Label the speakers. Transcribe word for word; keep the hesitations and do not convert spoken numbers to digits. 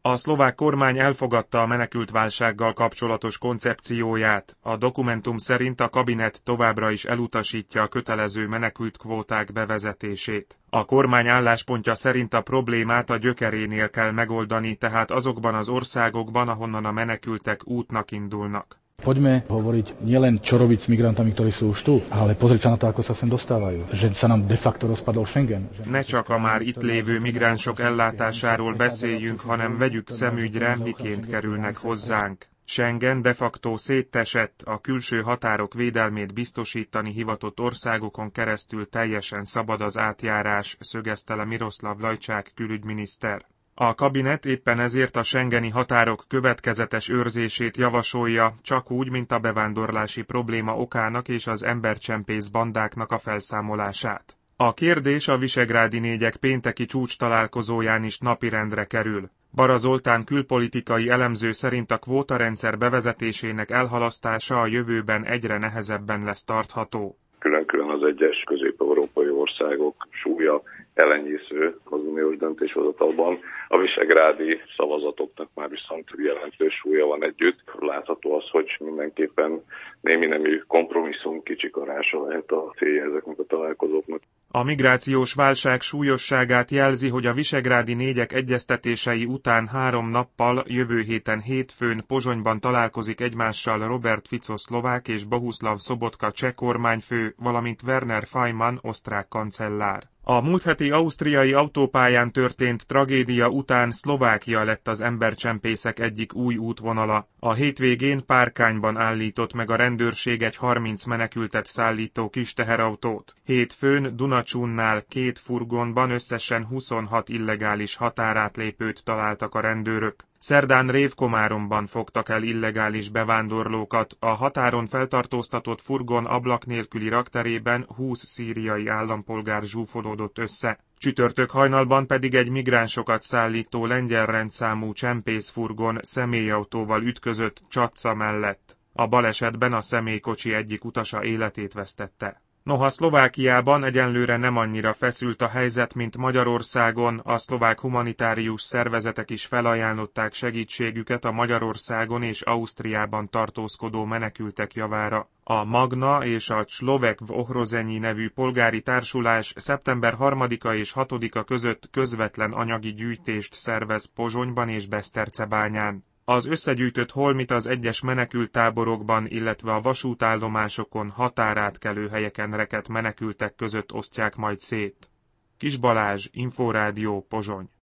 Speaker 1: A szlovák kormány elfogadta a menekültválsággal kapcsolatos koncepcióját, a dokumentum szerint a kabinet továbbra is elutasítja a kötelező menekültkvóták bevezetését. A kormány álláspontja szerint a problémát a gyökerénél kell megoldani, tehát azokban az országokban, ahonnan a menekültek útnak indulnak.
Speaker 2: Poďme hovoriť nielen čo robiť s migrantami, ktorí sú už tu, ale pozrieť sa na to, ako sa sem dostávajú. Že sa nám de facto rozpadol Schengen.
Speaker 1: Ne csak a már itt lévő migránsok ellátásáról beszéljünk, hanem vegyük szemügyre, miként kerülnek hozzánk. Schengen de facto széttesett, a külső határok védelmét biztosítani hivatott országokon keresztül teljesen szabad az átjárás, szögezte le Miroslav Lajcsák külügyminiszter. A kabinet éppen ezért a schengeni határok következetes őrzését javasolja, csak úgy, mint a bevándorlási probléma okának és az embercsempész bandáknak a felszámolását. A kérdés a visegrádi négyek pénteki csúcstalálkozóján is napirendre kerül. Bara Zoltán külpolitikai elemző szerint a kvótarendszer bevezetésének elhalasztása a jövőben egyre nehezebben lesz tartható.
Speaker 3: Külön-külön az egyes közép-európai országok súlya elenyésző az uniós döntéshozatalban. A visegrádi szavazatoknak már viszont jelentős súlya van együtt. Látható az, hogy mindenképpen némi nemű kompromisszum kicsikarása lehet a célja ezeknek a találkozóknak.
Speaker 1: A migrációs válság súlyosságát jelzi, hogy a visegrádi négyek egyeztetései után három nappal jövő héten hétfőn Pozsonyban találkozik egymással Robert Fico szlovák és Bohuslav Sobotka cseh kormányfő, valamint Werner Faymann osztrák kancellár. A múlt heti ausztriai autópályán történt tragédia után Szlovákia lett az embercsempészek egyik új útvonala. A hétvégén Párkányban állított meg a rendőrség egy harminc menekültet szállító kis teherautót. Hétfőn Dunacsúnnál két furgonban összesen huszonhat illegális határátlépőt találtak a rendőrök. Szerdán Révkomáromban fogtak el illegális bevándorlókat, a határon feltartóztatott furgon ablak nélküli rakterében húsz szíriai állampolgár zsúfolódott össze. Csütörtök hajnalban pedig egy migránsokat szállító lengyel rendszámú csempészfurgon személyautóval ütközött Csatca mellett. A balesetben a személykocsi egyik utasa életét vesztette. Noha Szlovákiában egyenlőre nem annyira feszült a helyzet, mint Magyarországon, a szlovák humanitárius szervezetek is felajánlották segítségüket a Magyarországon és Ausztriában tartózkodó menekültek javára. A Magna és a Človek v Ohrozenyi nevű polgári társulás szeptember harmadika és hatodika között közvetlen anyagi gyűjtést szervez Pozsonyban és Besztercebányán. Az összegyűjtött holmit az egyes menekülttáborokban, illetve a vasútállomásokon határátkelő helyeken rekedt menekültek között osztják majd szét. Kis Balázs, Inforádió, Pozsony.